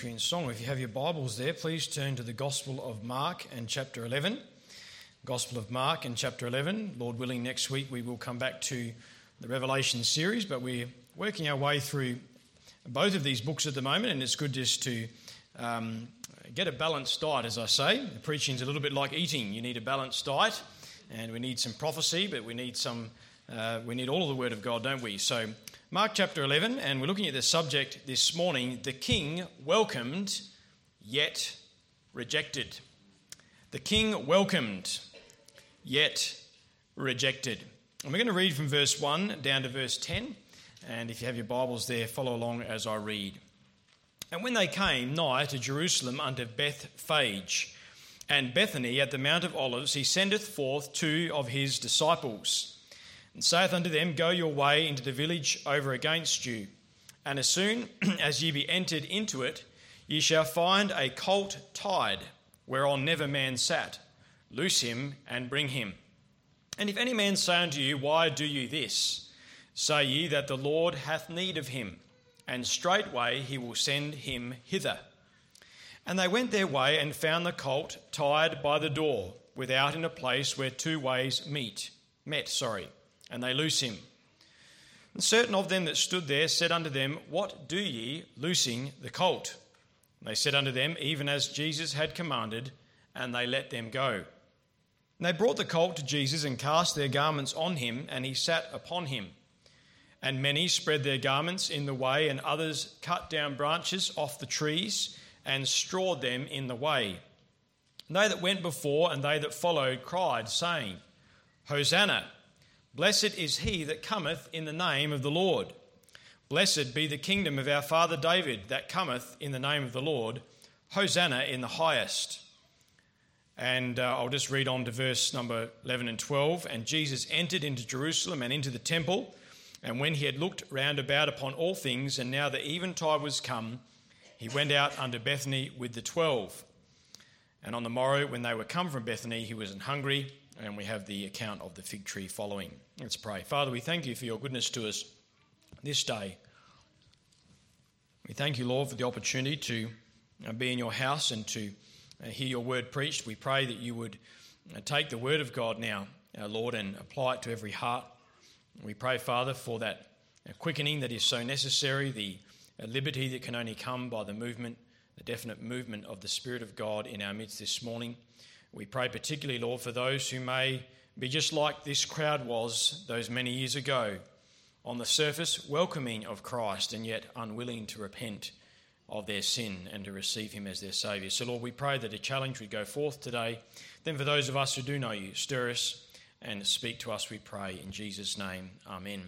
In song, if you have your Bibles there, please turn to the Gospel of Mark and chapter 11. Gospel of Mark and chapter 11. Lord willing, next week we will come back to the Revelation series, but we're working our way through both of these books at the moment, and it's good just to get a balanced diet, as I say. The preaching's a little bit like eating. You need a balanced diet, and we need some prophecy, but we need all of the Word of God, don't we? So Mark chapter 11, and we're looking at the subject this morning, the King welcomed, yet rejected. The King welcomed, yet rejected. And we're going to read from verse 1 down to verse 10, and if you have your Bibles there, follow along as I read. And when they came nigh to Jerusalem unto Bethphage and Bethany at the Mount of Olives, he sendeth forth two of his disciples, and saith unto them, Go your way into the village over against you, and as soon as ye be entered into it, ye shall find a colt tied, whereon never man sat. Loose him and bring him. And if any man say unto you, Why do you this? Say ye that the Lord hath need of him, and straightway he will send him hither. And they went their way and found the colt tied by the door, without in a place where two ways met. And they loose him. And certain of them that stood there said unto them, What do ye, loosing the colt? And they said unto them, Even as Jesus had commanded, and they let them go. And they brought the colt to Jesus, and cast their garments on him, and he sat upon him. And many spread their garments in the way, and others cut down branches off the trees, and strawed them in the way. And they that went before, and they that followed, cried, saying, Hosanna! Blessed is he that cometh in the name of the Lord. Blessed be the kingdom of our father David that cometh in the name of the Lord. Hosanna in the highest. And I'll just read on to verse number 11 and 12. And Jesus entered into Jerusalem and into the temple. And when he had looked round about upon all things, and now the eventide was come, he went out unto Bethany with the 12. And on the morrow, when they were come from Bethany, he was hungry. And we have the account of the fig tree following. Let's pray. Father, we thank you for your goodness to us this day. We thank you, Lord, for the opportunity to be in your house and to hear your word preached. We pray that you would take the word of God now, Lord, and apply it to every heart. We pray, Father, for that quickening that is so necessary, the liberty that can only come by the definite movement of the Spirit of God in our midst this morning. We pray particularly, Lord, for those who may be just like this crowd was those many years ago, on the surface welcoming of Christ and yet unwilling to repent of their sin and to receive him as their Saviour. So, Lord, we pray that a challenge would go forth today. Then for those of us who do know you, stir us and speak to us, we pray. In Jesus' name, amen.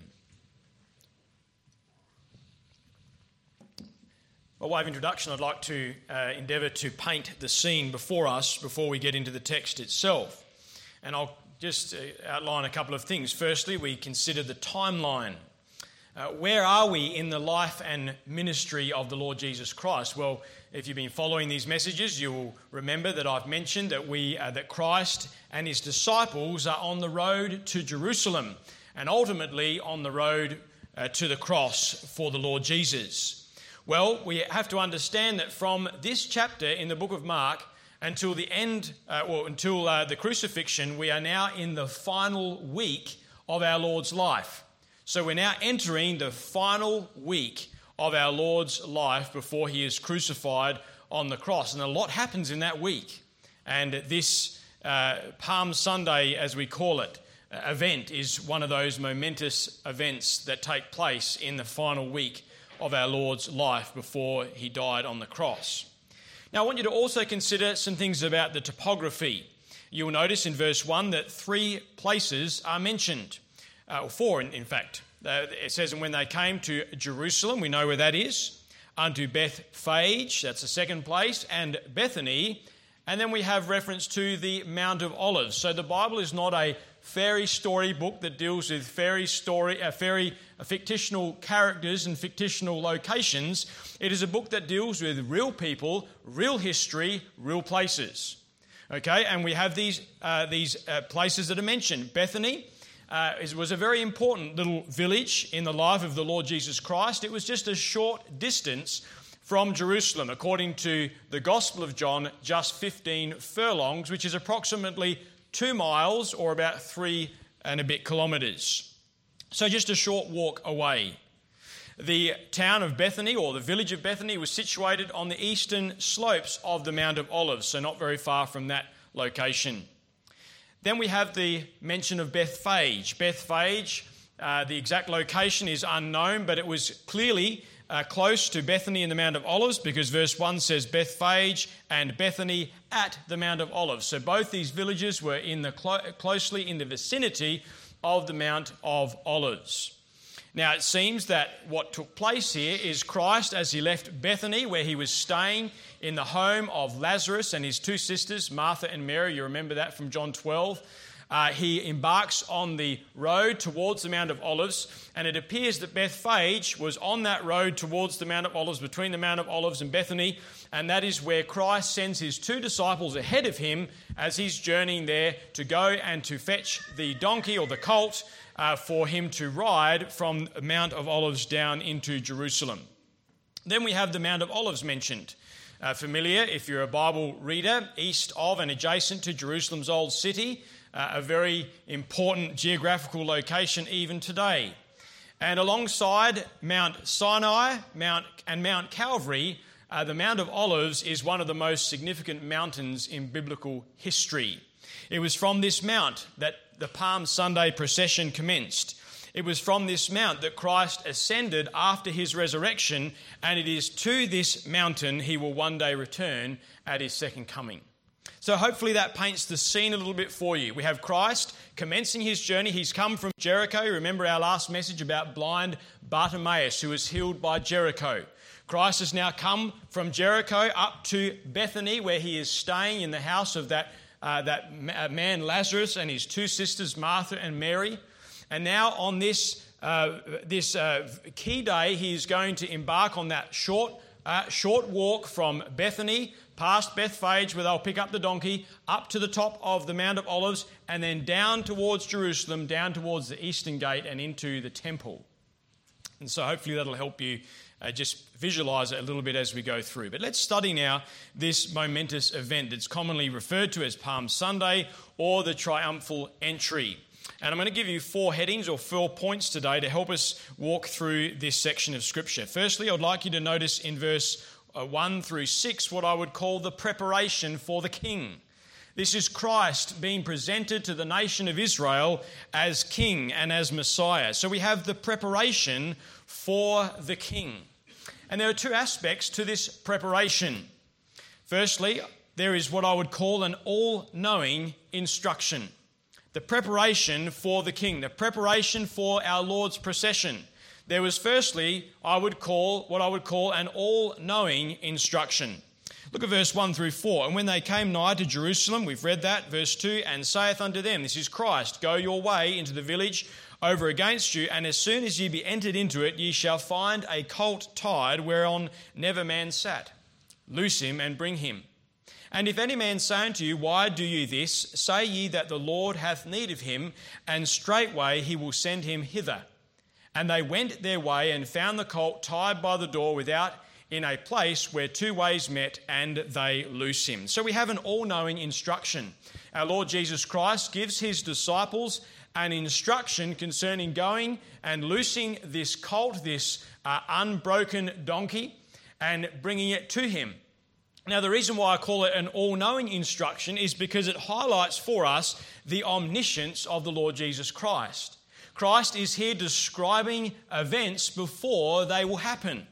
By way of introduction, I'd like to endeavour to paint the scene before us before we get into the text itself. And I'll just outline a couple of things. Firstly, we consider the timeline. Where are we in the life and ministry of the Lord Jesus Christ? Well, if you've been following these messages, you will remember that I've mentioned that Christ and his disciples are on the road to Jerusalem and ultimately on the road to the cross for the Lord Jesus. Well, we have to understand that from this chapter in the book of Mark until the end, until the crucifixion, we are now in the final week of our Lord's life. So we're now entering the final week of our Lord's life before he is crucified on the cross. And a lot happens in that week. And this Palm Sunday, as we call it, event is one of those momentous events that take place in the final week of our Lord's life before he died on the cross. Now, I want you to also consider some things about the topography. You'll notice in verse 1 that 3 places are mentioned, or 4 in fact. It says, and when they came to Jerusalem, we know where that is, unto Bethphage, that's the second place, and Bethany, and then we have reference to the Mount of Olives. So the Bible is not a fairy story book that deals with fictional characters and fictional locations. It is a book that deals with real people, real history, real places. Okay, and we have these places that are mentioned. Bethany was a very important little village in the life of the Lord Jesus Christ. It was just a short distance from Jerusalem, according to the Gospel of John, just 15 furlongs, which is approximately 2 miles or about 3 and a bit kilometres. So just a short walk away. The town of Bethany, or the village of Bethany, was situated on the eastern slopes of the Mount of Olives, so not very far from that location. Then we have the mention of Bethphage. Bethphage, the exact location is unknown, but it was clearly close to Bethany in the Mount of Olives, because verse 1 says Bethphage and Bethany at the Mount of Olives. So both these villages were closely in the vicinity of the Mount of Olives. Now, it seems that what took place here is Christ, as he left Bethany, where he was staying in the home of Lazarus and his 2 sisters, Martha and Mary. You remember that from John 12. He embarks on the road towards the Mount of Olives, and it appears that Bethphage was on that road towards the Mount of Olives, between the Mount of Olives and Bethany, and that is where Christ sends his 2 disciples ahead of him as he's journeying there to go and to fetch the donkey or the colt for him to ride from the Mount of Olives down into Jerusalem. Then we have the Mount of Olives mentioned. Familiar, if you're a Bible reader, east of and adjacent to Jerusalem's old city, a very important geographical location even today. And alongside Mount Sinai and Mount Calvary, the Mount of Olives is one of the most significant mountains in biblical history. It was from this mount that the Palm Sunday procession commenced. It was from this mount that Christ ascended after his resurrection, and it is to this mountain he will one day return at his second coming. So hopefully that paints the scene a little bit for you. We have Christ commencing his journey. He's come from Jericho. Remember our last message about blind Bartimaeus, who was healed by Jericho. Christ has now come from Jericho up to Bethany, where he is staying in the house of that man Lazarus and his 2 sisters, Martha and Mary. And now on this key day, he is going to embark on that short walk from Bethany, past Bethphage, where they'll pick up the donkey, up to the top of the Mount of Olives, and then down towards Jerusalem, down towards the eastern gate and into the temple. And so hopefully that'll help you just visualise it a little bit as we go through. But let's study now this momentous event that's commonly referred to as Palm Sunday or the triumphal entry. And I'm going to give you 4 headings or 4 points today to help us walk through this section of Scripture. Firstly, I'd like you to notice in verse 1 through 6 what I would call the preparation for the King. This is Christ being presented to the nation of Israel as King and as Messiah. So we have the preparation for the King. And there are 2 aspects to this preparation. Firstly, there is what I would call an all-knowing instruction. The preparation for the King, the preparation for our Lord's procession. There was firstly, what I would call an all-knowing instruction. Look at verse 1 through 4. And when they came nigh to Jerusalem, we've read that, verse 2, and saith unto them, this is Christ, go your way into the village over against you, and as soon as ye be entered into it, ye shall find a colt tied, whereon never man sat. Loose him and bring him. And if any man say unto you, why do you this? Say ye that the Lord hath need of him, and straightway he will send him hither. And they went their way and found the colt tied by the door without in a place where 2 ways met, and they loose him. So we have an all-knowing instruction. Our Lord Jesus Christ gives his disciples an instruction concerning going and loosing this colt, this unbroken donkey, and bringing it to him. Now, the reason why I call it an all-knowing instruction is because it highlights for us the omniscience of the Lord Jesus Christ. Christ is here describing events before they will happen.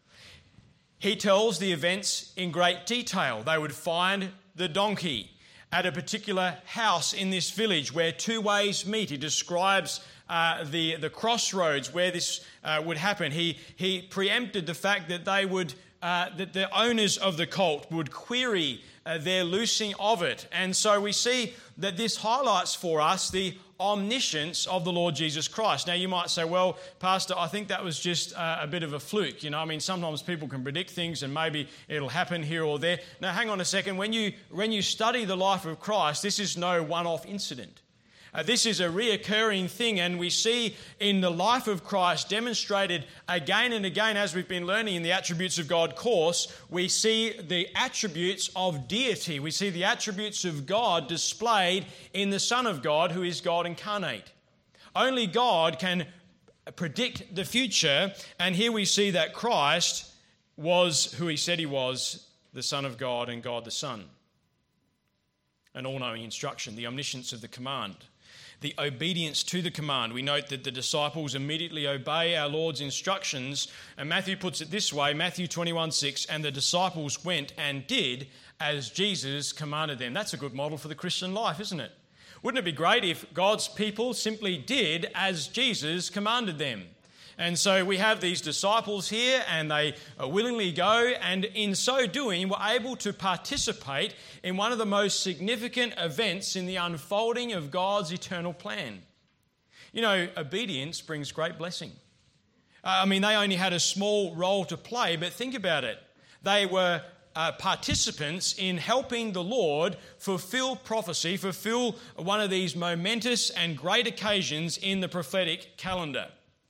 He tells the events in great detail. They would find the donkey at a particular house in this village where 2 ways meet. He describes the crossroads where this would happen. He preempted the fact that they would that the owners of the colt would query their loosing of it. And so we see that this highlights for us the omniscience of the Lord Jesus Christ. Now you might say, well, Pastor, I think that was just a bit of a fluke. You know, I mean, sometimes people can predict things and maybe it'll happen here or there. Now hang on a second. When you study the life of Christ, this is no one-off incident. This is a reoccurring thing, and we see in the life of Christ demonstrated again and again as we've been learning in the Attributes of God course. We see the attributes of deity. We see the attributes of God displayed in the Son of God, who is God incarnate. Only God can predict the future, and here we see that Christ was who he said he was, the Son of God and God the Son. An all-knowing instruction, the omniscience of the command. The obedience to the command. We note that the disciples immediately obey our Lord's instructions, and Matthew puts it this way, Matthew 21:6, and the disciples went and did as Jesus commanded them. That's a good model for the Christian life, isn't it? Wouldn't it be great if God's people simply did as Jesus commanded them? And so we have these disciples here, and they willingly go, and in so doing were able to participate in one of the most significant events in the unfolding of God's eternal plan. You know, obedience brings great blessing. They only had a small role to play, but think about it. They were participants in helping the Lord fulfill prophecy, fulfill one of these momentous and great occasions in the prophetic calendar.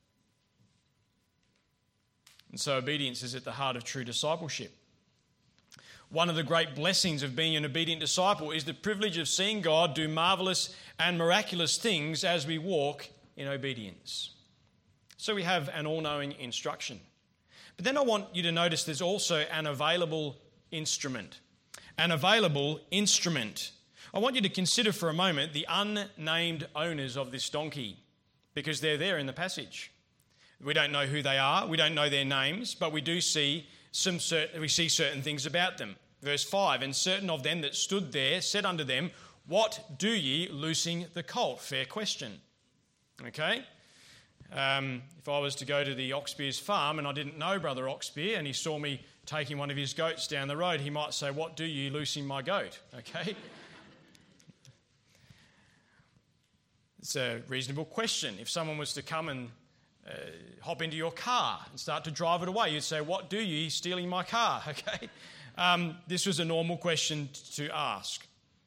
And so obedience is at the heart of true discipleship. One of the great blessings of being an obedient disciple is the privilege of seeing God do marvellous and miraculous things as we walk in obedience. So we have an all-knowing instruction. But then I want you to notice there's also an available instrument. An available instrument. I want you to consider for a moment the unnamed owners of this donkey, because they're there in the passage. We don't know who they are, we don't know their names, but we do see certain things about them. Verse 5, and certain of them that stood there said unto them, What do ye loosing the colt? Fair question. Okay? If I was to go to the Oxbeer's farm and I didn't know Brother Oxbeer and he saw me taking one of his goats down the road, he might say, What do you loosing my goat? Okay? It's a reasonable question. If someone was to come and hop into your car and start to drive it away, you'd say, What do you stealing my car? Okay? This was a normal question to ask.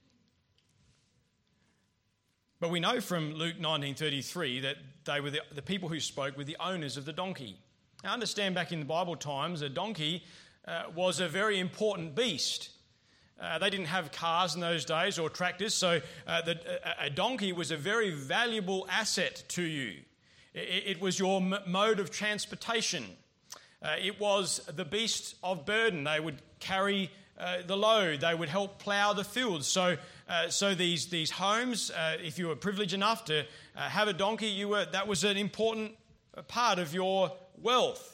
But we know from Luke 19:33 that they were the people who spoke were the owners of the donkey. Now understand, back in the Bible times, a donkey was a very important beast. They didn't have cars in those days or tractors, so a donkey was a very valuable asset to you. It was your mode of transportation. It was the beast of burden. They would carry the load. They would help plough the fields. So these homes, if you were privileged enough to have a donkey, that was an important part of your wealth.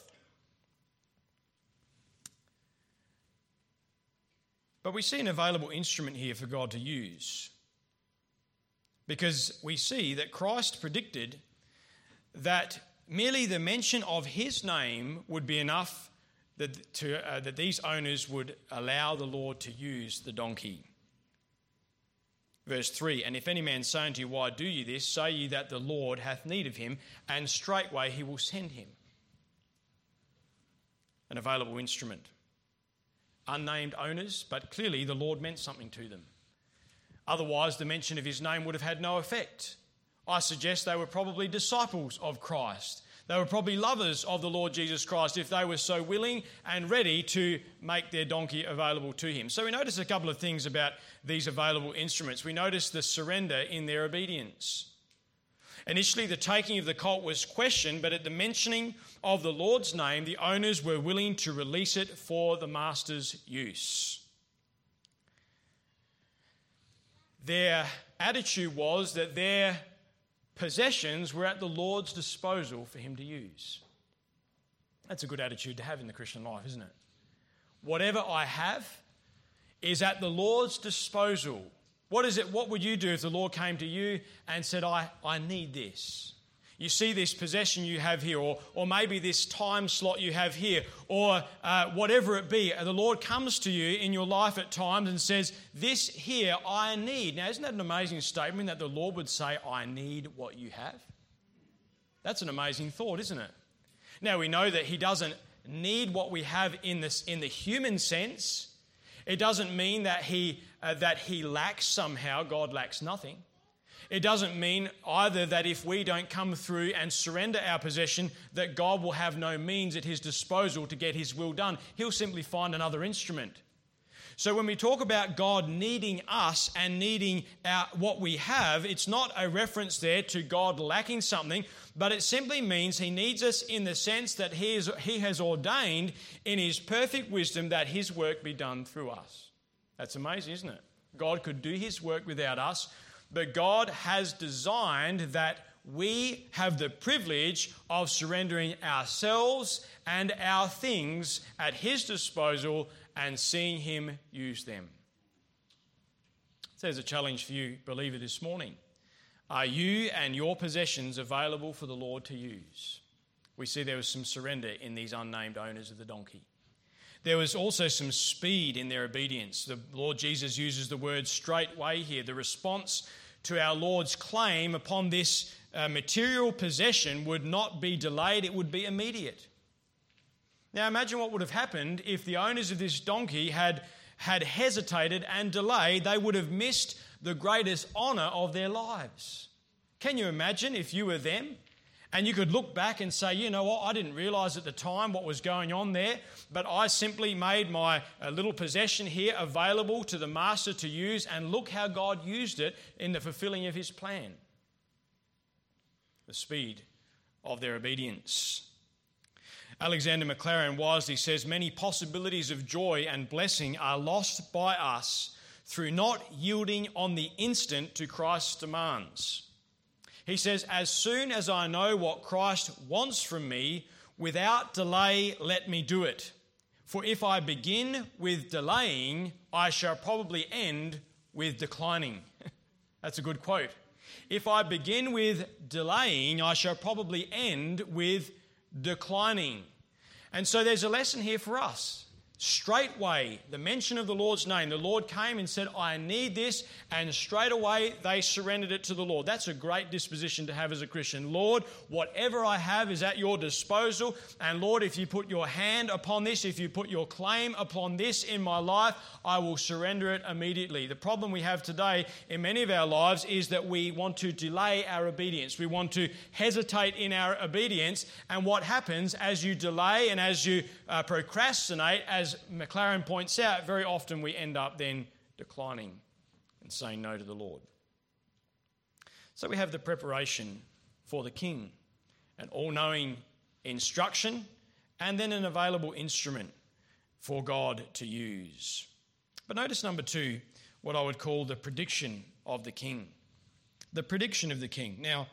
But we see an available instrument here for God to use, because we see that Christ predicted that merely the mention of his name would be enough that these owners would allow the Lord to use the donkey. Verse 3, and if any man say unto you, Why do ye this? Say ye that the Lord hath need of him, and straightway he will send him. An available instrument. Unnamed owners, but clearly the Lord meant something to them. Otherwise, the mention of his name would have had no effect. I suggest they were probably disciples of Christ. They were probably lovers of the Lord Jesus Christ if they were so willing and ready to make their donkey available to him. So we notice a couple of things about these available instruments. We notice the surrender in their obedience. Initially, the taking of the colt was questioned, but at the mentioning of the Lord's name, the owners were willing to release it for the master's use. Their attitude was that their possessions were at the Lord's disposal for him to use. That's a good attitude to have in the Christian life, isn't it? Whatever I have is at the Lord's disposal. What would you do if the Lord came to you and said, I need this? You see this possession you have here, or maybe this time slot you have here, or whatever it be. The Lord comes to you in your life at times and says, this here I need. Now, isn't that an amazing statement that the Lord would say, I need what you have? That's an amazing thought, isn't it? Now, we know that he doesn't need what we have in the human sense. It doesn't mean that he lacks somehow. God lacks nothing. It doesn't mean either that if we don't come through and surrender our possession, that God will have no means at his disposal to get his will done. He'll simply find another instrument. So when we talk about God needing us and needing what we have, it's not a reference there to God lacking something, but it simply means he needs us in the sense that he has ordained in his perfect wisdom that his work be done through us. That's amazing, isn't it? God could do his work without us, but God has designed that we have the privilege of surrendering ourselves and our things at his disposal and seeing him use them. So there's a challenge for you, believer, this morning. Are you and your possessions available for the Lord to use? We see there was some surrender in these unnamed owners of the donkey. There was also some speed in their obedience. The Lord Jesus uses the word straightway here. The response to our Lord's claim upon this material possession would not be delayed, it would be immediate. Now imagine what would have happened if the owners of this donkey had hesitated and delayed. They would have missed the greatest honour of their lives. Can you imagine if you were them? And you could look back and say, you know what, I didn't realise at the time what was going on there, but I simply made my little possession here available to the master to use, and look how God used it in the fulfilling of his plan. The speed of their obedience. Alexander Maclaren wisely says, many possibilities of joy and blessing are lost by us through not yielding on the instant to Christ's demands. He says, as soon as I know what Christ wants from me, without delay, let me do it. For if I begin with delaying, I shall probably end with declining. That's a good quote. If I begin with delaying, I shall probably end with declining. And so there's a lesson here for us. Straightway, the mention of the Lord's name, the Lord came and said, I need this, and straight away they surrendered it to the Lord. That's a great disposition to have as a Christian. Lord, whatever I have is at your disposal, and Lord, if you put your hand upon this, if you put your claim upon this in my life, I will surrender it immediately. The problem we have today in many of our lives is that we want to delay our obedience. We want to hesitate in our obedience, and what happens as you delay and as you procrastinate, as Maclaren points out, very often we end up then declining and saying no to the Lord. So we have the preparation for the king, an all-knowing instruction, and then an available instrument for God to use. But notice number 2, what I would call the prediction of the king. The prediction of the king. Now,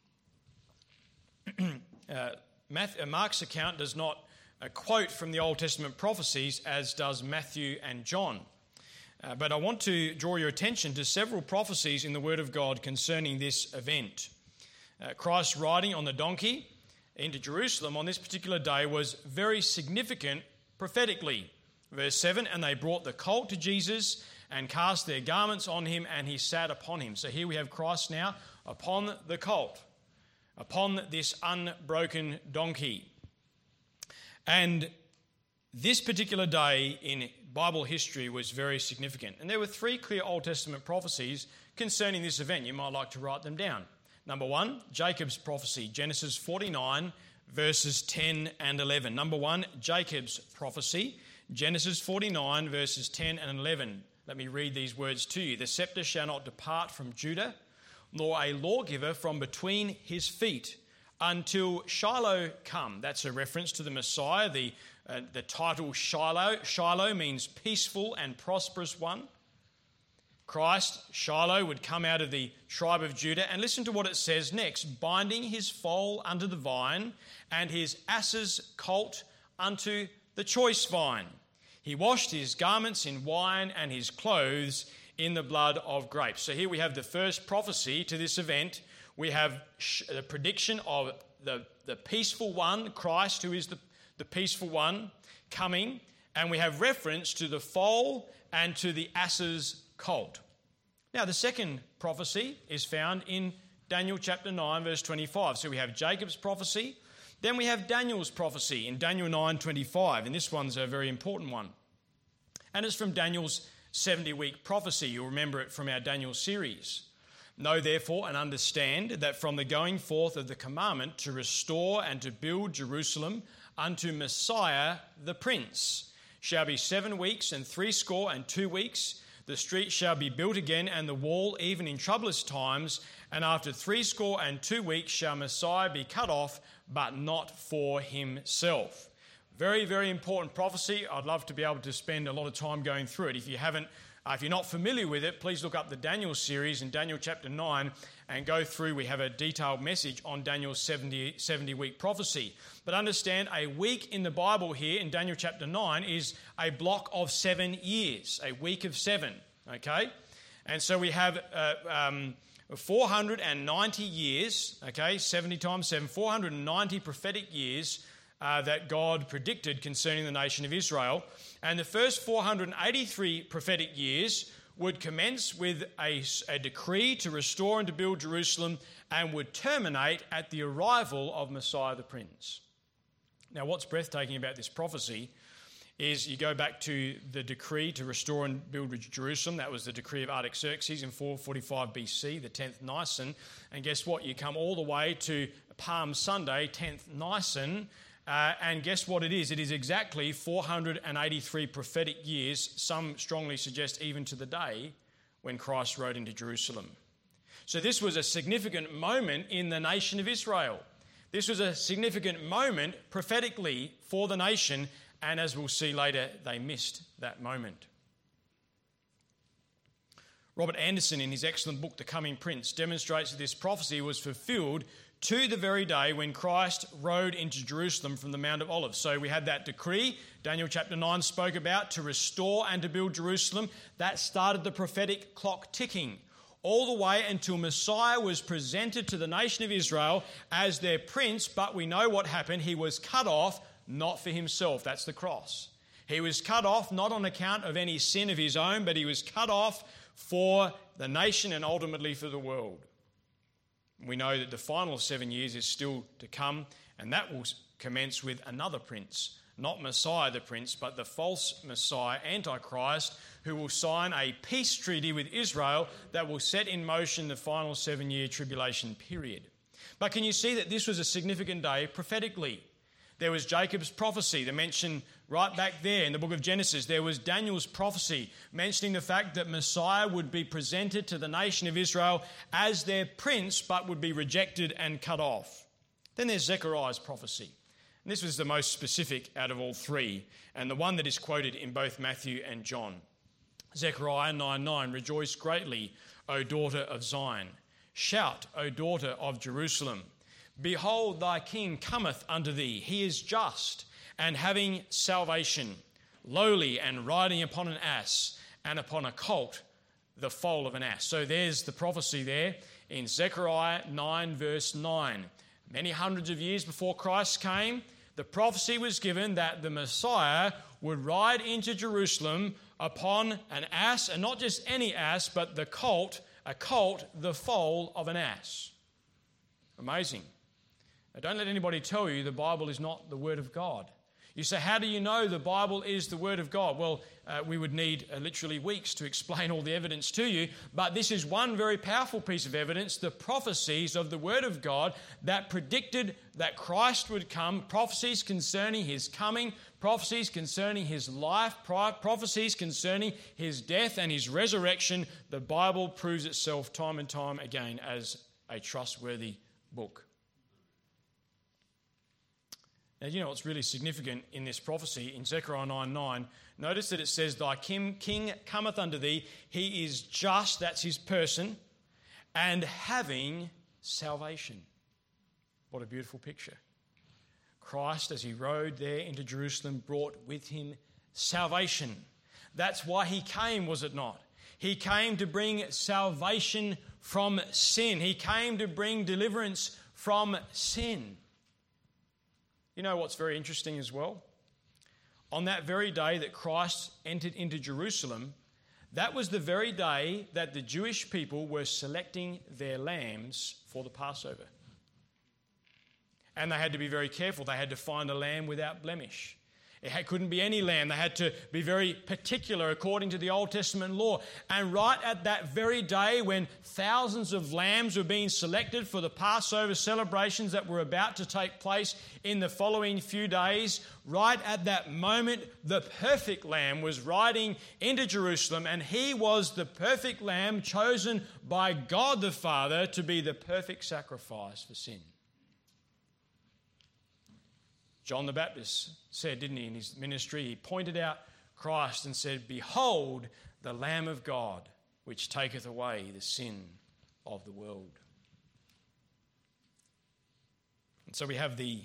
Mark's account does not a quote from the Old Testament prophecies as does Matthew and John. But I want to draw your attention to several prophecies in the Word of God concerning this event. Christ riding on the donkey into Jerusalem on this particular day was very significant prophetically. Verse 7, and they brought the colt to Jesus and cast their garments on him, and he sat upon him. So here we have Christ now upon the colt, upon this unbroken donkey. And this particular day in Bible history was very significant. And there were 3 clear Old Testament prophecies concerning this event. You might like to write them down. Number 1, Jacob's prophecy, Genesis 49, verses 10 and 11. Number 1, Jacob's prophecy, Genesis 49, verses 10 and 11. Let me read these words to you. The scepter shall not depart from Judah, nor a lawgiver from between his feet, until Shiloh come. That's a reference to the Messiah. The title Shiloh means peaceful and prosperous one. Christ, Shiloh, would come out of the tribe of Judah. And listen to what it says next. Binding his foal under the vine, and his ass's colt unto the choice vine. He washed his garments in wine, and his clothes in the blood of grapes. So here we have the first prophecy to this event. We have the prediction of the peaceful one, Christ, who is the peaceful one, coming. And we have reference to the foal and to the ass's colt. Now, the second prophecy is found in Daniel chapter 9, verse 25. So we have Jacob's prophecy. Then we have Daniel's prophecy in Daniel 9:25. And this one's a very important one. And it's from Daniel's 70-week prophecy. You'll remember it from our Daniel series. Know therefore and understand that from the going forth of the commandment to restore and to build Jerusalem unto Messiah the Prince shall be 7 weeks and 62 weeks. The street shall be built again, and the wall even in troublous times. And after 62 weeks shall Messiah be cut off, but not for himself. Very, very important prophecy. I'd love to be able to spend a lot of time going through it. If you're not familiar with it, please look up the Daniel series in Daniel chapter 9 and go through. We have a detailed message on Daniel's 70-week prophecy. But understand, a week in the Bible here in Daniel chapter 9 is a block of 7 years, a week of 7, okay? And so we have 490 years, okay, 70 times 7, 490 prophetic years that God predicted concerning the nation of Israel. And the first 483 prophetic years would commence with a decree to restore and to build Jerusalem and would terminate at the arrival of Messiah the Prince. Now, what's breathtaking about this prophecy is you go back to the decree to restore and build Jerusalem. That was the decree of Artaxerxes in 445 BC, the 10th Nisan. And guess what? You come all the way to Palm Sunday, 10th Nisan, and guess what it is? It is exactly 483 prophetic years, some strongly suggest even to the day, when Christ rode into Jerusalem. So this was a significant moment in the nation of Israel. This was a significant moment prophetically for the nation, and as we'll see later, they missed that moment. Robert Anderson, in his excellent book, The Coming Prince, demonstrates that this prophecy was fulfilled to the very day when Christ rode into Jerusalem from the Mount of Olives. So we had that decree, Daniel chapter 9 spoke about, to restore and to build Jerusalem. That started the prophetic clock ticking all the way until Messiah was presented to the nation of Israel as their prince. But we know what happened. He was cut off, not for himself. That's the cross. He was cut off not on account of any sin of his own, but he was cut off for the nation and ultimately for the world. We know that the final 7 years is still to come, and that will commence with another prince, not Messiah the Prince, but the false Messiah, Antichrist, who will sign a peace treaty with Israel that will set in motion the final 7-year tribulation period. But can you see that this was a significant day prophetically? There was Jacob's prophecy, the mention right back there in the book of Genesis. There was Daniel's prophecy mentioning the fact that Messiah would be presented to the nation of Israel as their prince, but would be rejected and cut off. Then there's Zechariah's prophecy. And this was the most specific out of all three, and the one that is quoted in both Matthew and John. Zechariah 9:9, "Rejoice greatly, O daughter of Zion. Shout, O daughter of Jerusalem. Behold, thy king cometh unto thee. He is just and having salvation, lowly and riding upon an ass, and upon a colt, the foal of an ass." So there's the prophecy there in Zechariah 9 verse 9. Many hundreds of years before Christ came, the prophecy was given that the Messiah would ride into Jerusalem upon an ass, and not just any ass, but a colt, the foal of an ass. Amazing. Now, don't let anybody tell you the Bible is not the Word of God. You say, how do you know the Bible is the Word of God? Well, we would need literally weeks to explain all the evidence to you, but this is one very powerful piece of evidence, the prophecies of the Word of God that predicted that Christ would come, prophecies concerning his coming, prophecies concerning his life, prophecies concerning his death and his resurrection. The Bible proves itself time and time again as a trustworthy book. Now, you know what's really significant in this prophecy in Zechariah 9:9? Notice that it says, "Thy king cometh unto thee. He is just," that's his person, "and having salvation." What a beautiful picture. Christ, as he rode there into Jerusalem, brought with him salvation. That's why he came, was it not? He came to bring salvation from sin. He came to bring deliverance from sin. You know what's very interesting as well? On that very day that Christ entered into Jerusalem, that was the very day that the Jewish people were selecting their lambs for the Passover. And they had to be very careful. They had to find a lamb without blemish. couldn't be any lamb. They had to be very particular according to the Old Testament law. And right at that very day when thousands of lambs were being selected for the Passover celebrations that were about to take place in the following few days, right at that moment, the perfect lamb was riding into Jerusalem, and he was the perfect lamb chosen by God the Father to be the perfect sacrifice for sin. John the Baptist said, didn't he, in his ministry, he pointed out Christ and said, "Behold, the Lamb of God, which taketh away the sin of the world." And so we have the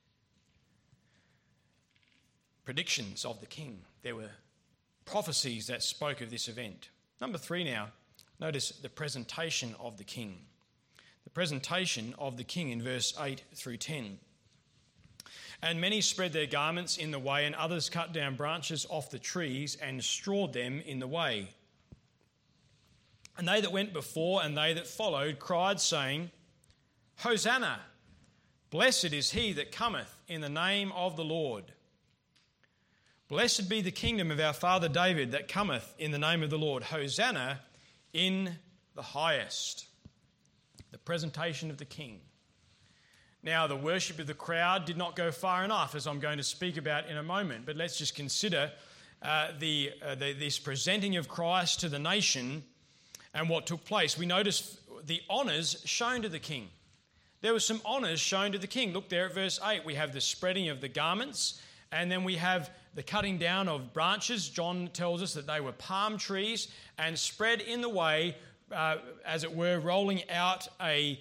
predictions of the king. There were prophecies that spoke of this event. Number 3 now, notice the presentation of the king. The presentation of the king in verse 8 through 10. "And many spread their garments in the way, and others cut down branches off the trees and strawed them in the way. And they that went before and they that followed cried, saying, Hosanna! Blessed is he that cometh in the name of the Lord. Blessed be the kingdom of our father David that cometh in the name of the Lord. Hosanna in the highest." The presentation of the king. Now, the worship of the crowd did not go far enough, as I'm going to speak about in a moment. But let's just consider this presenting of Christ to the nation and what took place. We notice the honours shown to the king. There were some honours shown to the king. Look there at verse 8. We have the spreading of the garments, and then we have the cutting down of branches. John tells us that they were palm trees and spread in the way, as it were, rolling out a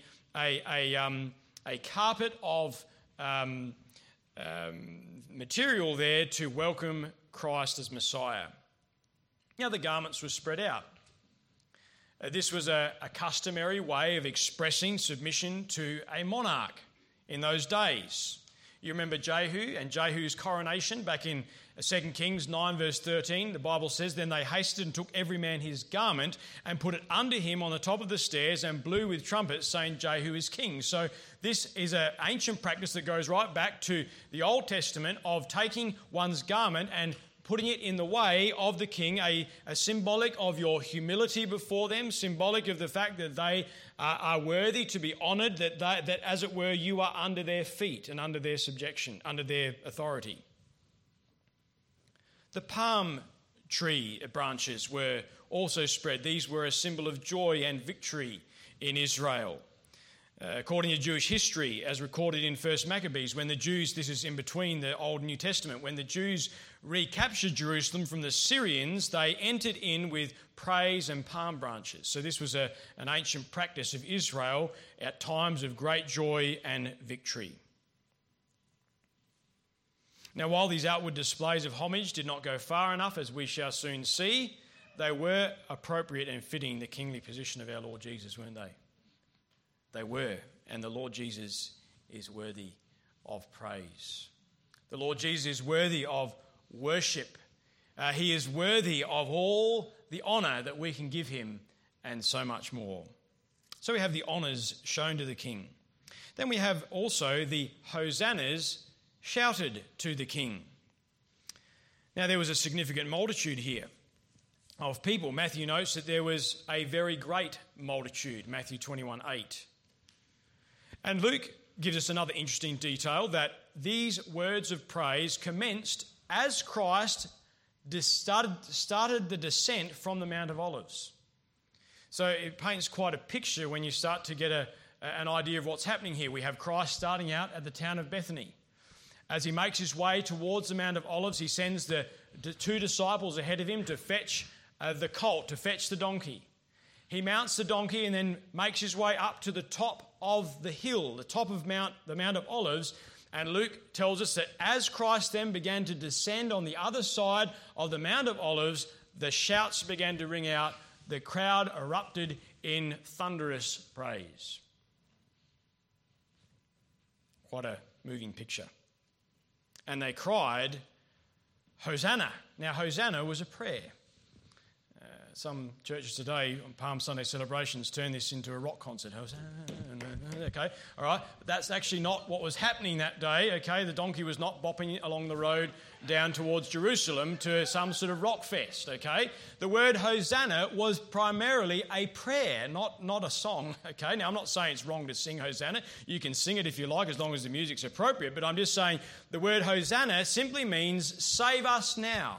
carpet of material there to welcome Christ as Messiah. Now, the garments were spread out. This was a customary way of expressing submission to a monarch in those days. You remember Jehu and Jehu's coronation back in 2 Kings 9 verse 13. The Bible says, "Then they hasted and took every man his garment and put it under him on the top of the stairs and blew with trumpets, saying, Jehu is king." So this is an ancient practice that goes right back to the Old Testament of taking one's garment and putting it in the way of the king, a symbolic of your humility before them, symbolic of the fact that they are worthy to be honoured, that as it were, you are under their feet and under their subjection, under their authority. The palm tree branches were also spread. These were a symbol of joy and victory in Israel. According to Jewish history, as recorded in 1 Maccabees, when the Jews, this is in between the Old and New Testament, when the Jews recaptured Jerusalem from the Syrians, they entered in with praise and palm branches. So this was an ancient practice of Israel at times of great joy and victory. Now, while these outward displays of homage did not go far enough, as we shall soon see, they were appropriate and fitting the kingly position of our Lord Jesus, weren't they? They were, and the Lord Jesus is worthy of praise. The Lord Jesus is worthy of worship. He is worthy of all the honour that we can give him and so much more. So we have the honours shown to the king. Then we have also the hosannas shouted to the king. Now there was a significant multitude here of people. Matthew notes that there was a very great multitude, Matthew 21:8. And Luke gives us another interesting detail, that these words of praise commenced as Christ started the descent from the Mount of Olives. So it paints quite a picture when you start to get an idea of what's happening here. We have Christ starting out at the town of Bethany. As he makes his way towards the Mount of Olives, he sends the two disciples ahead of him to fetch the colt, to fetch the donkey. He mounts the donkey and then makes his way up to the top of the hill, the top of the Mount of Olives. And Luke tells us that as Christ then began to descend on the other side of the Mount of Olives, the shouts began to ring out. The crowd erupted in thunderous praise. Quite a moving picture. And they cried, Hosanna. Now, Hosanna was a prayer. Some churches today on Palm Sunday celebrations turn this into a rock concert. Hosanna. okay, all right? But that's actually not what was happening that day, okay? The donkey was not bopping along the road down towards Jerusalem to some sort of rock fest, okay? The word Hosanna was primarily a prayer, not a song, okay? Now, I'm not saying it's wrong to sing Hosanna. You can sing it if you like, as long as the music's appropriate, but I'm just saying the word Hosanna simply means save us now.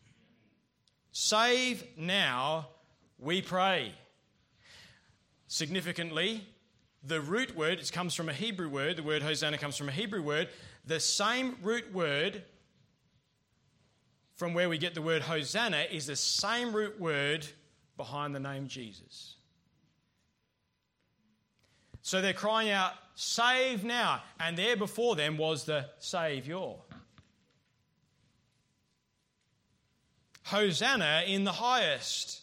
Save now, we pray. Significantly, the root word, it comes from a Hebrew word, the word Hosanna comes from a Hebrew word, the same root word from where we get the word Hosanna is the same root word behind the name Jesus. So they're crying out, save now, and there before them was the Saviour. Hosanna in the highest.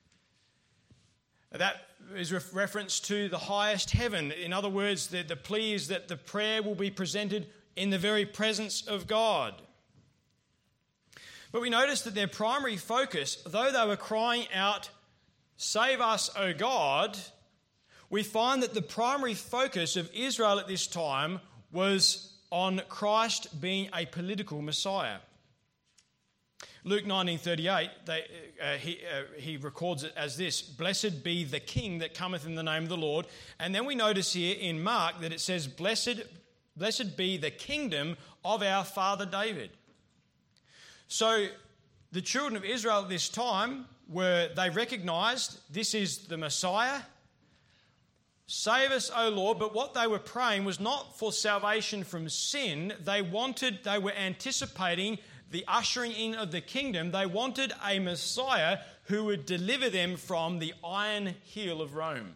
That is reference to the highest heaven. In other words, the plea is that the prayer will be presented in the very presence of God. But we notice that their primary focus, though they were crying out, save us, O God, we find that the primary focus of Israel at this time was on Christ being a political Messiah. Luke 19:38, he records it as this: blessed be the King that cometh in the name of the Lord. And then we notice here in Mark that it says, blessed be the kingdom of our father David. So the children of Israel at this time they recognized this is the Messiah. Save us, O Lord. But what they were praying was not for salvation from sin. They were anticipating the ushering in of the kingdom. They wanted a Messiah who would deliver them from the iron heel of Rome.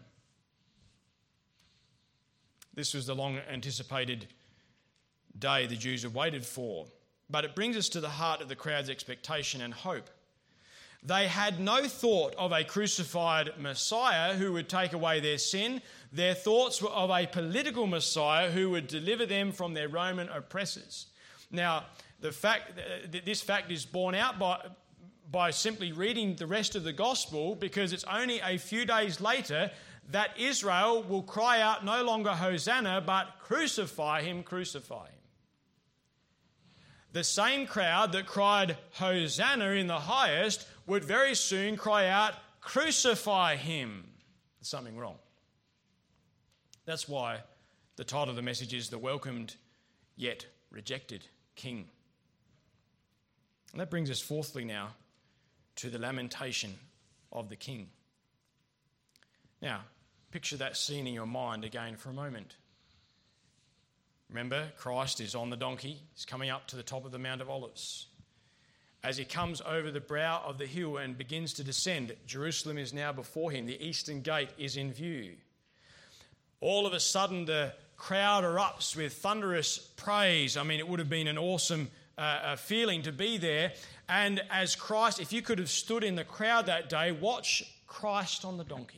This was the long anticipated day the Jews had waited for. But it brings us to the heart of the crowd's expectation and hope. They had no thought of a crucified Messiah who would take away their sin. Their thoughts were of a political Messiah who would deliver them from their Roman oppressors. Now, this fact is borne out by simply reading the rest of the gospel, because it's only a few days later that Israel will cry out no longer Hosanna, but crucify him, crucify him. The same crowd that cried Hosanna in the highest would very soon cry out, crucify him. There's something wrong. That's why the title of the message is The Welcomed Yet Rejected King. And that brings us fourthly now to the lamentation of the king. Now, picture that scene in your mind again for a moment. Remember, Christ is on the donkey. He's coming up to the top of the Mount of Olives. As he comes over the brow of the hill and begins to descend, Jerusalem is now before him. The eastern gate is in view. All of a sudden, the crowd erupts with thunderous praise. I mean, it would have been an awesome feeling to be there. And as Christ, if you could have stood in the crowd that day, watch Christ on the donkey.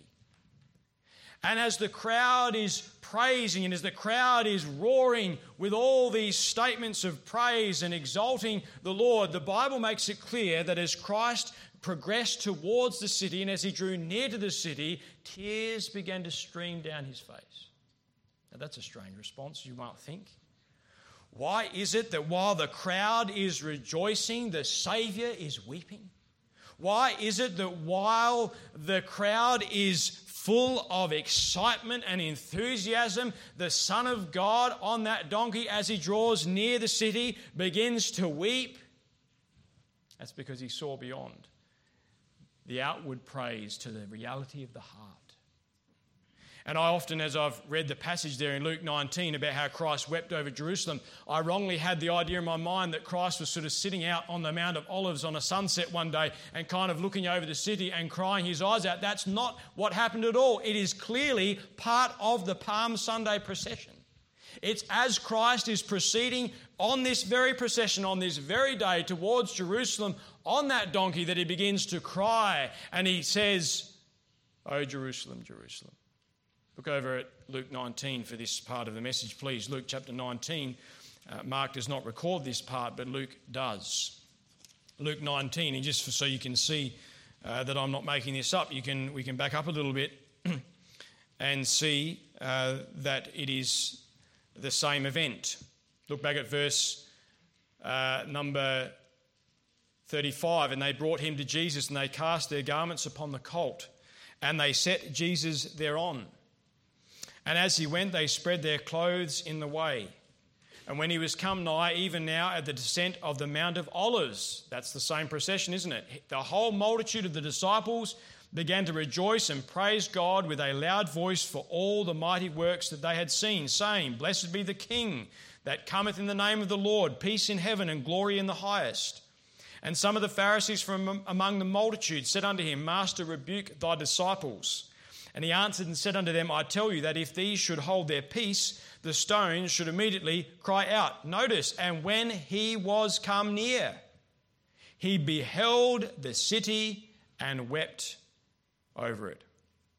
And as the crowd is praising and as the crowd is roaring with all these statements of praise and exalting the Lord, the Bible makes it clear that as Christ progressed towards the city and as he drew near to the city, tears began to stream down his face. Now that's a strange response, you might think. Why is it that while the crowd is rejoicing, the Saviour is weeping? Why is it that while the crowd is full of excitement and enthusiasm, the Son of God on that donkey, as he draws near the city, begins to weep? That's because he saw beyond the outward praise to the reality of the heart. And I often, as I've read the passage there in Luke 19 about how Christ wept over Jerusalem, I wrongly had the idea in my mind that Christ was sort of sitting out on the Mount of Olives on a sunset one day and kind of looking over the city and crying his eyes out. That's not what happened at all. It is clearly part of the Palm Sunday procession. It's as Christ is proceeding on this very procession, on this very day towards Jerusalem on that donkey, that he begins to cry and he says, "O Jerusalem, Jerusalem." Look over at Luke 19 for this part of the message, please. Luke chapter 19. Mark does not record this part, but Luke does. Luke 19, and just so you can see that I'm not making this up, we can back up a little bit. and see that it is the same event. Look back at verse number 35. And they brought him to Jesus, and they cast their garments upon the colt, and they set Jesus thereon. And as he went, they spread their clothes in the way. And when he was come nigh, even now at the descent of the Mount of Olives, that's the same procession, isn't it? The whole multitude of the disciples began to rejoice and praise God with a loud voice for all the mighty works that they had seen, saying, Blessed be the King that cometh in the name of the Lord, peace in heaven and glory in the highest. And some of the Pharisees from among the multitude said unto him, Master, rebuke thy disciples. And he answered and said unto them, I tell you that if these should hold their peace, the stones should immediately cry out. Notice, and when he was come near, he beheld the city and wept over it,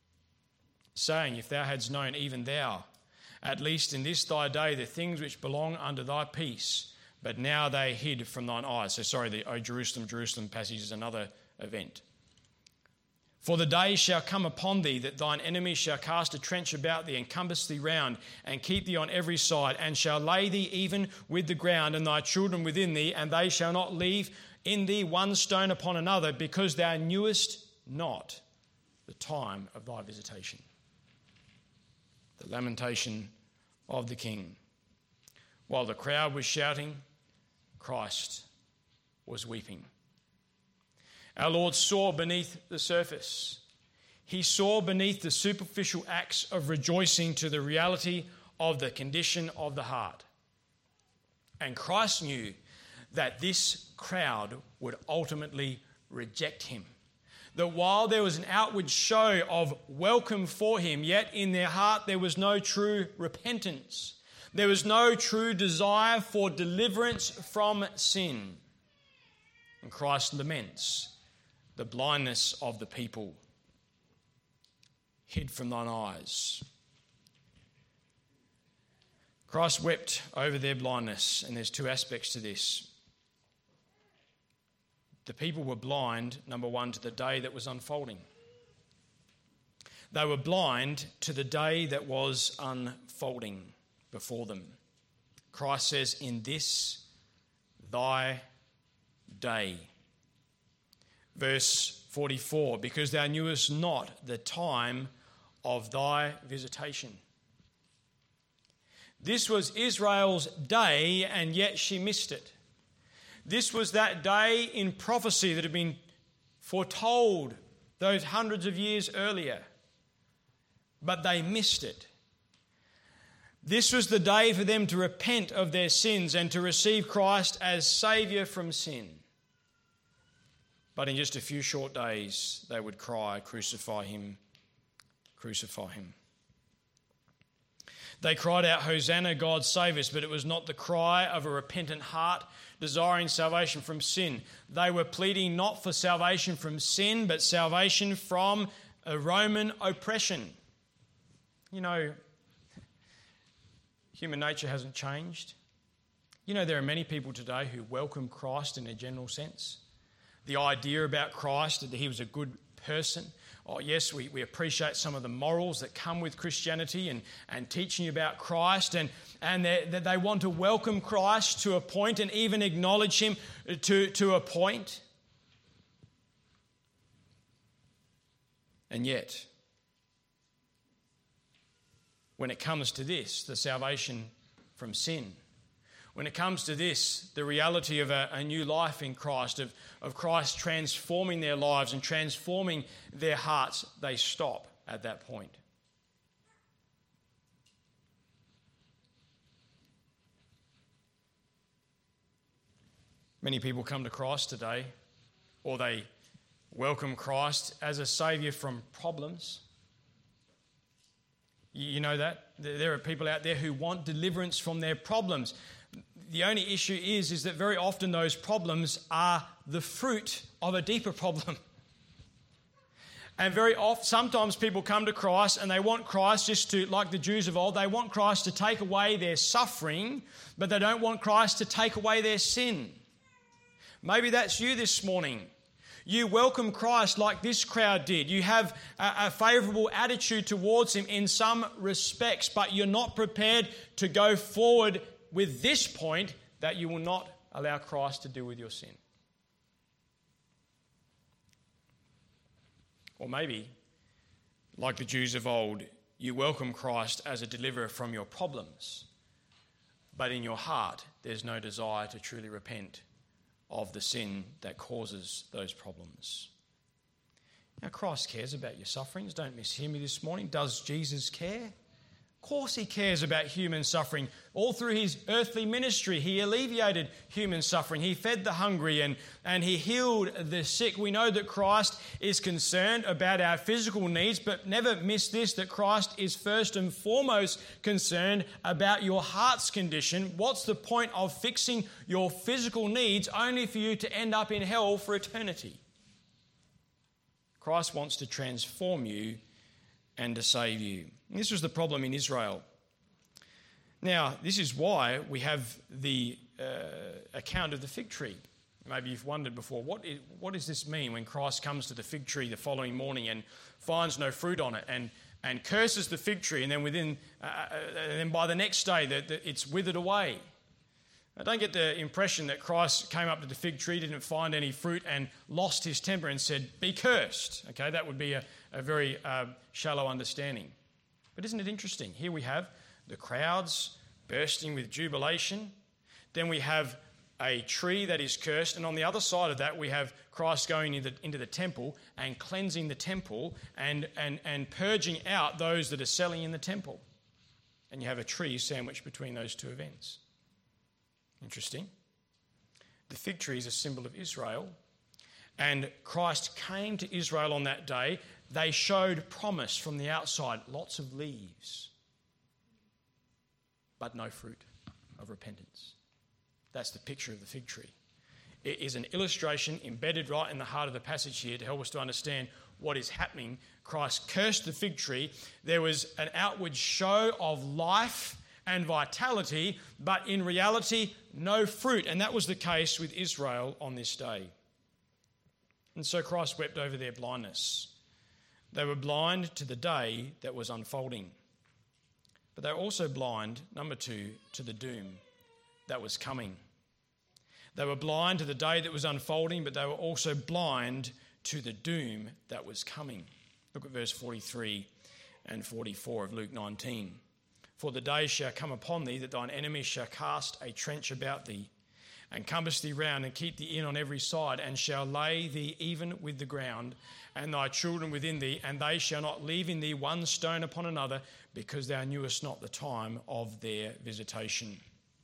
saying, If thou hadst known, even thou, at least in this thy day, the things which belong unto thy peace, but now they hid from thine eyes. So sorry, the O Jerusalem, Jerusalem passage is another event. For the day shall come upon thee that thine enemies shall cast a trench about thee and compass thee round and keep thee on every side, and shall lay thee even with the ground and thy children within thee, and they shall not leave in thee one stone upon another, because thou knewest not the time of thy visitation. The lamentation of the King. While the crowd was shouting, Christ was weeping. Our Lord saw beneath the surface. He saw beneath the superficial acts of rejoicing to the reality of the condition of the heart. And Christ knew that this crowd would ultimately reject him. That while there was an outward show of welcome for him, yet in their heart there was no true repentance. There was no true desire for deliverance from sin. And Christ laments the blindness of the people, hid from thine eyes. Christ wept over their blindness, and there's two aspects to this. The people were blind, number one, to the day that was unfolding. They were blind to the day that was unfolding before them. Christ says, in this thy day. Verse 44, because thou knewest not the time of thy visitation. This was Israel's day, and yet she missed it. This was that day in prophecy that had been foretold those hundreds of years earlier, but they missed it. This was the day for them to repent of their sins and to receive Christ as Saviour from sin. But in just a few short days, they would cry, Crucify him, crucify him. They cried out, Hosanna, God save us, but it was not the cry of a repentant heart desiring salvation from sin. They were pleading not for salvation from sin, but salvation from a Roman oppression. You know, human nature hasn't changed. You know, there are many people today who welcome Christ in a general sense. The idea about Christ, that he was a good person. Oh, yes, we appreciate some of the morals that come with Christianity and teaching you about Christ, and they want to welcome Christ to a point and even acknowledge him to a point. And yet, when it comes to this, the salvation from sin, when it comes to this, the reality of a new life in Christ, of Christ transforming their lives and transforming their hearts, they stop at that point. Many people come to Christ today, or they welcome Christ as a saviour from problems. You know that? There are people out there who want deliverance from their problems. The only issue is that very often those problems are the fruit of a deeper problem. And very often, sometimes people come to Christ and they want Christ just to, like the Jews of old, they want Christ to take away their suffering, but they don't want Christ to take away their sin. Maybe that's you this morning. You welcome Christ like this crowd did. You have a favourable attitude towards him in some respects, but you're not prepared to go forward with this point that you will not allow Christ to deal with your sin. Or maybe, like the Jews of old, you welcome Christ as a deliverer from your problems, but in your heart there's no desire to truly repent of the sin that causes those problems. Now, Christ cares about your sufferings. Don't mishear me this morning. Does Jesus care? Of course he cares about human suffering. All through his earthly ministry, he alleviated human suffering. He fed the hungry and he healed the sick. We know that Christ is concerned about our physical needs, but never miss this, that Christ is first and foremost concerned about your heart's condition. What's the point of fixing your physical needs only for you to end up in hell for eternity? Christ wants to transform you and to save you. And this was the problem in Israel. Now, this is why we have the account of the fig tree. Maybe you've wondered before, what does this mean when Christ comes to the fig tree the following morning and finds no fruit on it and curses the fig tree, and then then by the next day that it's withered away? I don't get the impression that Christ came up to the fig tree, didn't find any fruit, and lost his temper and said, "Be cursed." Okay, that would be a very shallow understanding. But isn't it interesting? Here we have the crowds bursting with jubilation. Then we have a tree that is cursed. And on the other side of that, we have Christ going into the temple and cleansing the temple and purging out those that are selling in the temple. And you have a tree sandwiched between those two events. Interesting. The fig tree is a symbol of Israel. And Christ came to Israel on that day. They showed promise from the outside, lots of leaves, but no fruit of repentance. That's the picture of the fig tree. It is an illustration embedded right in the heart of the passage here to help us to understand what is happening. Christ cursed the fig tree. There was an outward show of life and vitality, but in reality, no fruit. And that was the case with Israel on this day. And so Christ wept over their blindness. They were blind to the day that was unfolding. But they were also blind, number 2, to the doom that was coming. They were blind to the day that was unfolding, but they were also blind to the doom that was coming. Look at verse 43 and 44 of Luke 19. For the day shall come upon thee that thine enemies shall cast a trench about thee, and compass thee round, and keep thee in on every side, and shall lay thee even with the ground, and thy children within thee, and they shall not leave in thee one stone upon another, because thou knewest not the time of their visitation.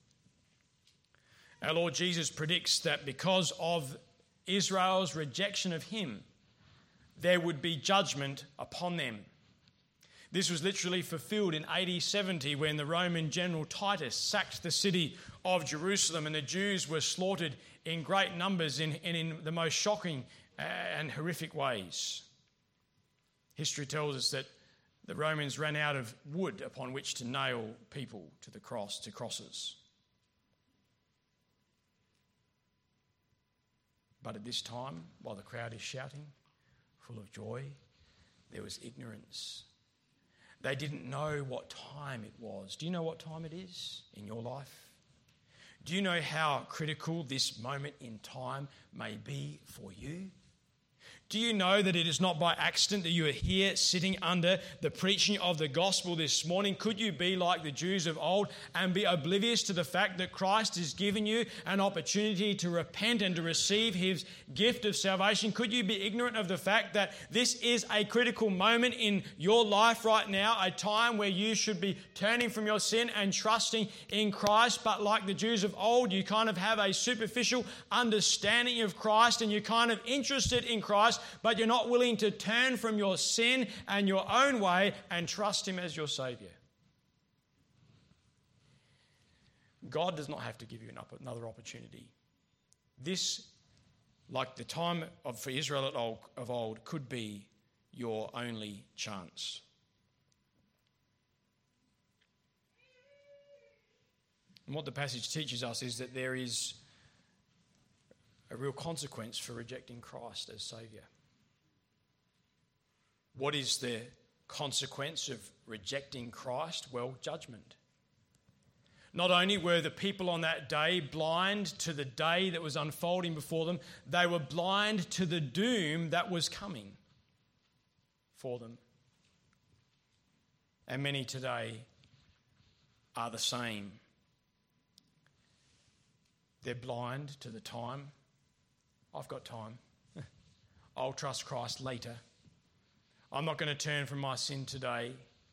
Our Lord Jesus predicts that because of Israel's rejection of him, there would be judgment upon them. This was literally fulfilled in AD 70 when the Roman general Titus sacked the city of Jerusalem and the Jews were slaughtered in great numbers in the most shocking and horrific ways. History tells us that the Romans ran out of wood upon which to nail people to the cross, to crosses. But at this time, while the crowd is shouting, full of joy, there was ignorance. They didn't know what time it was. Do you know what time it is in your life? Do you know how critical this moment in time may be for you? Do you know that it is not by accident that you are here sitting under the preaching of the gospel this morning? Could you be like the Jews of old and be oblivious to the fact that Christ has given you an opportunity to repent and to receive his gift of salvation? Could you be ignorant of the fact that this is a critical moment in your life right now, a time where you should be turning from your sin and trusting in Christ? But like the Jews of old, you kind of have a superficial understanding of Christ and you're kind of interested in Christ, but you're not willing to turn from your sin and your own way and trust him as your Saviour. God does not have to give you another opportunity. This, like the time for Israel of old, could be your only chance. And what the passage teaches us is that there is a real consequence for rejecting Christ as Saviour. What is the consequence of rejecting Christ? Well, judgment. Not only were the people on that day blind to the day that was unfolding before them, they were blind to the doom that was coming for them. And many today are the same. They're blind to the time. I've got time. I'll trust Christ later. I'm not going to turn from my sin today.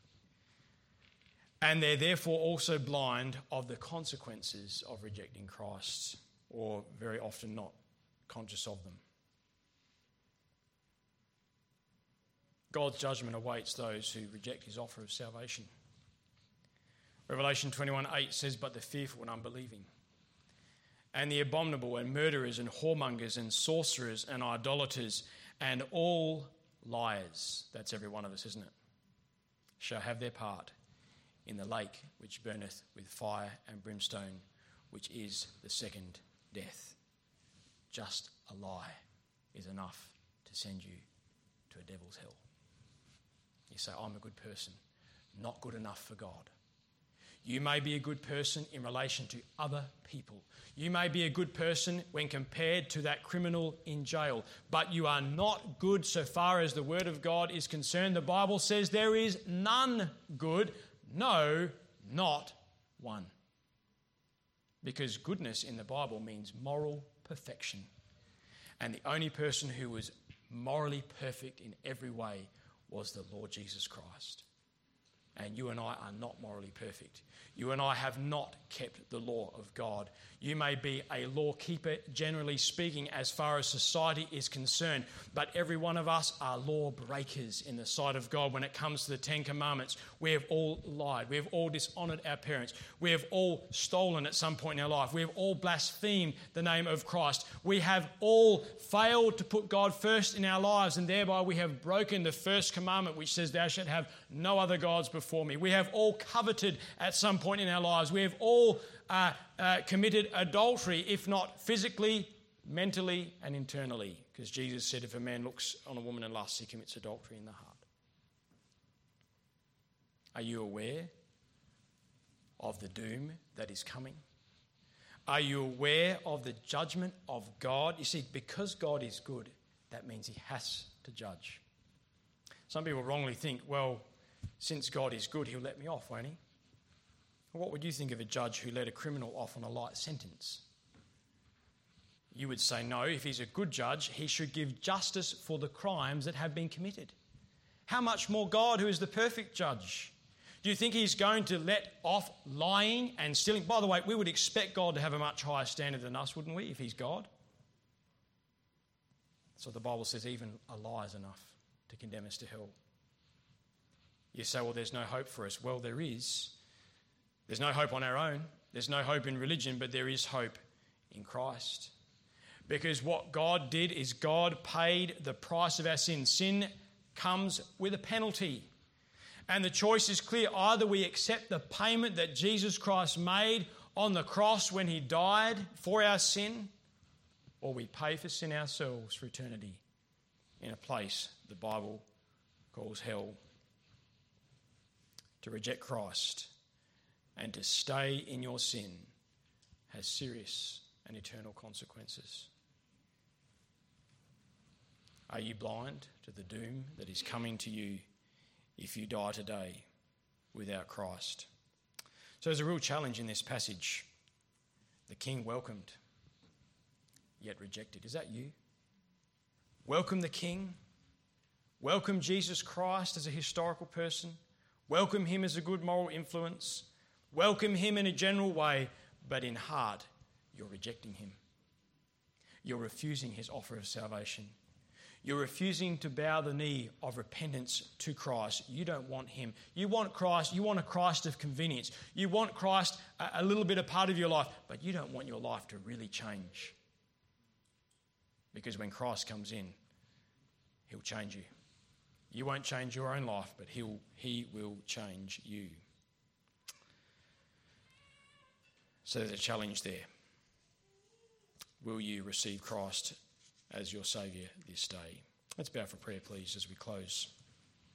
And they're therefore also blind of the consequences of rejecting Christ, or very often not conscious of them. God's judgment awaits those who reject his offer of salvation. Revelation 21:8 says, "But the fearful and unbelieving, and the abominable and murderers and whoremongers and sorcerers and idolaters and all liars," that's every one of us, isn't it, "shall have their part in the lake which burneth with fire and brimstone, which is the second death." Just a lie is enough to send you to a devil's hell. You say, "I'm a good person." Not good enough for God. You may be a good person in relation to other people. You may be a good person when compared to that criminal in jail, but you are not good so far as the Word of God is concerned. The Bible says there is none good, no, not one. Because goodness in the Bible means moral perfection. And the only person who was morally perfect in every way was the Lord Jesus Christ. And you and I are not morally perfect. You and I have not kept the law of God. You may be a law keeper, generally speaking, as far as society is concerned, but every one of us are law breakers in the sight of God when it comes to the Ten Commandments. We have all lied. We have all dishonoured our parents. We have all stolen at some point in our life. We have all blasphemed the name of Christ. We have all failed to put God first in our lives, and thereby we have broken the first commandment, which says, "Thou shalt have no other gods before me." We have all coveted at some point in our lives. We have all committed adultery, if not physically, mentally, and internally. Because Jesus said if a man looks on a woman and lusts, he commits adultery in the heart. Are you aware of the doom that is coming? Are you aware of the judgment of God? You see, because God is good, that means he has to judge. Some people wrongly think, well, since God is good, he'll let me off, won't he? What would you think of a judge who let a criminal off on a light sentence? You would say, no, if he's a good judge, he should give justice for the crimes that have been committed. How much more God, who is the perfect judge? Do you think he's going to let off lying and stealing? By the way, we would expect God to have a much higher standard than us, wouldn't we, if he's God? So the Bible says even a lie is enough to condemn us to hell. You say, well, there's no hope for us. Well, there is. There's no hope on our own. There's no hope in religion, but there is hope in Christ. Because what God did is God paid the price of our sin. Sin comes with a penalty. And the choice is clear. Either we accept the payment that Jesus Christ made on the cross when he died for our sin, or we pay for sin ourselves for eternity in a place the Bible calls hell. To reject Christ and to stay in your sin has serious and eternal consequences. Are you blind to the doom that is coming to you if you die today without Christ? So there's a real challenge in this passage. The king welcomed, yet rejected. Is that you? Welcome the king. Welcome Jesus Christ as a historical person. Welcome him as a good moral influence. Welcome him in a general way, but in heart, you're rejecting him. You're refusing his offer of salvation. You're refusing to bow the knee of repentance to Christ. You don't want him. You want Christ. You want a Christ of convenience. You want Christ a little bit a part of your life, but you don't want your life to really change. Because when Christ comes in, he'll change you. You won't change your own life, but he will change you. So there's a challenge there. will you receive Christ as your Saviour this day? Let's bow for prayer, please, as we close.